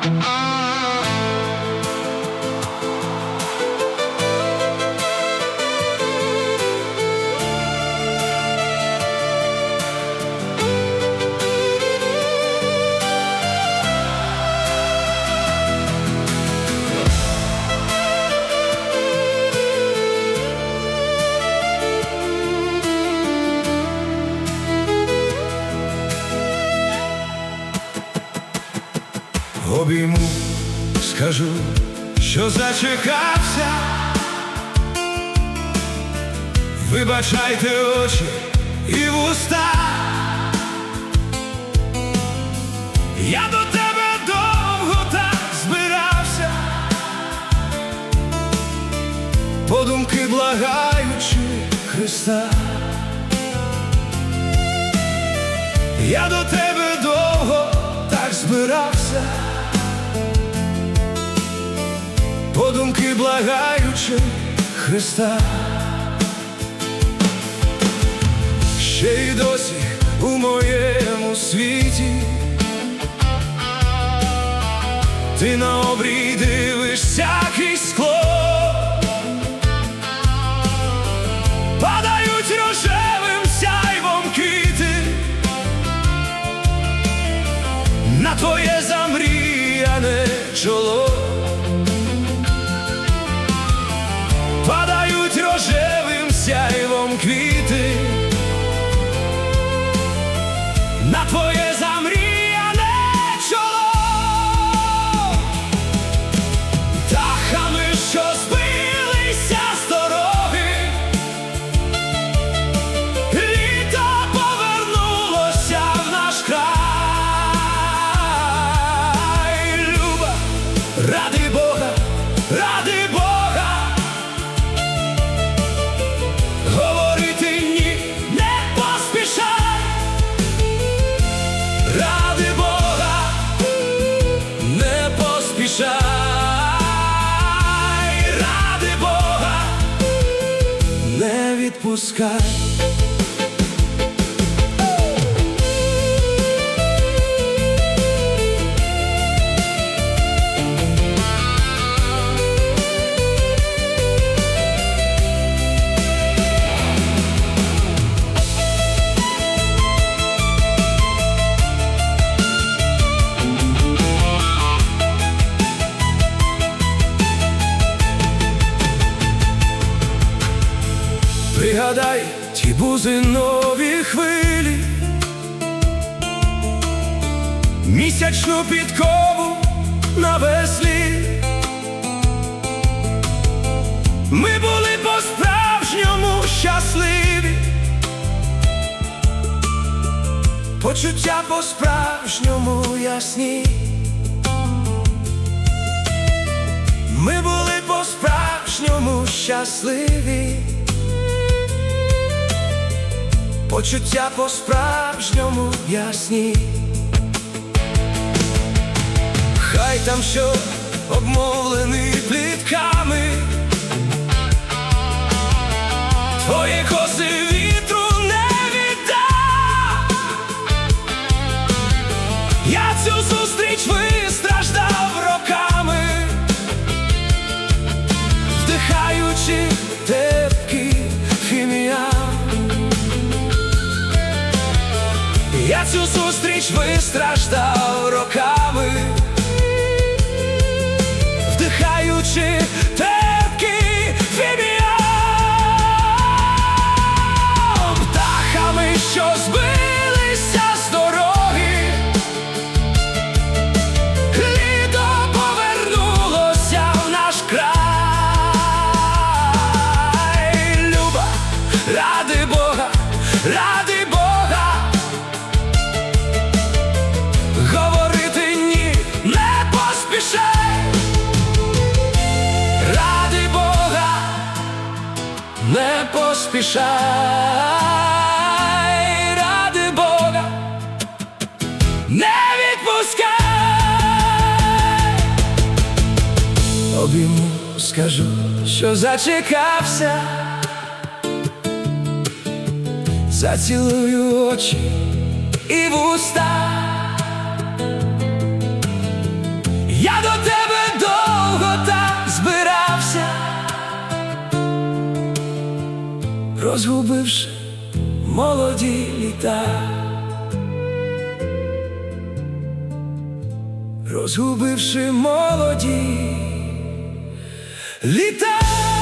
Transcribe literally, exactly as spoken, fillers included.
Обійму, скажу, що зачекався. Вибачайте очі і вуста. Я до тебе довго так збирався, подумки благаючи Христа. Я до тебе довго так збирався, подумки благаючи Христа. Ще й досі у моєму світі ти на обрій дивишся крізь скло. Падають рожевим сяйвом квіти на твоє замріяне чоло. Падають рожевим сяйвом квіти на твоє замріяне чоло. Птахами, що збилися з дороги, літо повернулося в наш край. Люба, ради Бога, ради Бога, говорити ні, не поспішай. Ради Бога, не поспішай. Ради Бога, не відпускай. Пригадай ті бузинові хвилі, місячну підкову на веслі. Ми були по-справжньому щасливі, почуття по-справжньому ясні. Ми були по-справжньому щасливі, почуття по-справжньому ясні. Хай там що обмовлений плітками, твої коси вітру не відда. Я цю зустріч вистраждав роками, вдихаючи терпкий фіміам. Я цю зустріч вистраждав роками, вдихаючи терпкий фіміам. Птахами, що збилися з дороги, літо повернулося в наш край. Люба, ради Бога, ради Бога, говорити ні, не поспішай. Ради Бога, не поспішай. Ради Бога, не відпускай. Обійму, скажу, що зачекався, зацілую очі і вуста. розгубивши молоді літа, розгубивши молоді літа.